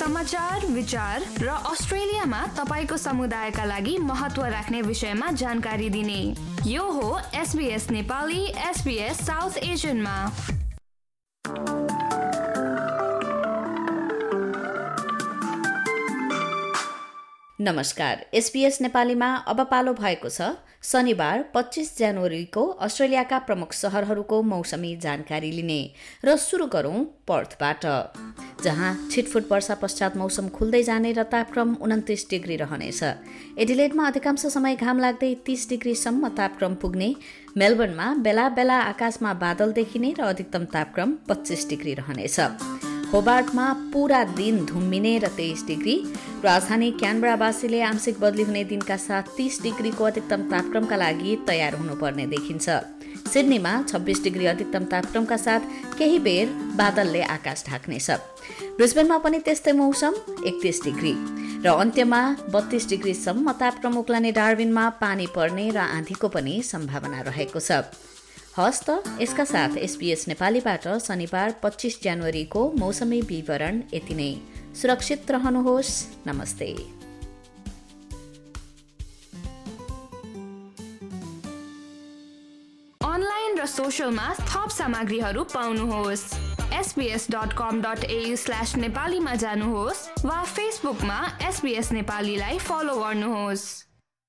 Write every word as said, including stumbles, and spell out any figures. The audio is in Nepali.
समाचार, विचार र अस्ट्रेलियामा तपाईको समुदायका लागि महत्त्व राख्ने विषयमा जानकारी दिने यो हो एसबीएस नेपाली, एसबीएस साउथ एसियनमा। नमस्कार, एसबीएस नेपालीमा अब पालो भएको छ शनिबार पच्चीस जनवरीको अस्ट्रेलियाका प्रमुख शहरहरूको मौसमी जानकारी लिने। र सुरु गरौं पर्थबाट, जहाँ छिटफुट वर्षा पश्चात मौसम खुल्दै जाने र तापक्रम उन्तिस डिग्री रहनेछ। एडिलेडमा अधिकांश समय घाम लाग्दै तीस डिग्रीसम्म तापक्रम पुग्ने। मेलबर्नमा बेला बेला आकाशमा बादल देखिने र अधिकतम तापक्रम पच्चीस डिग्री रहनेछ। होबार्टमा पूरा दिन धुम्मिने र तेइस डिग्री। राजधानी क्यानबरावासीले आंशिक बदली हुने दिनका साथ तीस डिग्रीको अधिकतम तापक्रमका लागि तयार हुनुपर्ने देखिन्छ। सिडनीमा छब्बीस डिग्री अधिकतम तापक्रमका साथ केही बेर बादलले आकाश ढाक्नेछ। ब्रिस्बेनमा पनि त्यस्तै मौसम, एकतीस डिग्री। र अन्त्यमा बत्तीस डिग्रीसम्म तापक्रम उक्लने डार्विनमा पानी पर्ने र आँधीको पनि सम्भावना रहेको छ। हस् त, यसका साथ एसबीएस नेपालीबाट शनिबार पच्चीस जनवरीको मौसमी विवरण यति नै। सुरक्षित रहनुहोस्। नमस्ते। अनलाइन र सोशलमा थप सामग्रीहरू पाउनुहोस्। SBS dot com dot AU slash नेपालीमा जानुहोस् वा फेसबुकमा एसबीएस नेपालीलाई फलो गर्नुहोस्।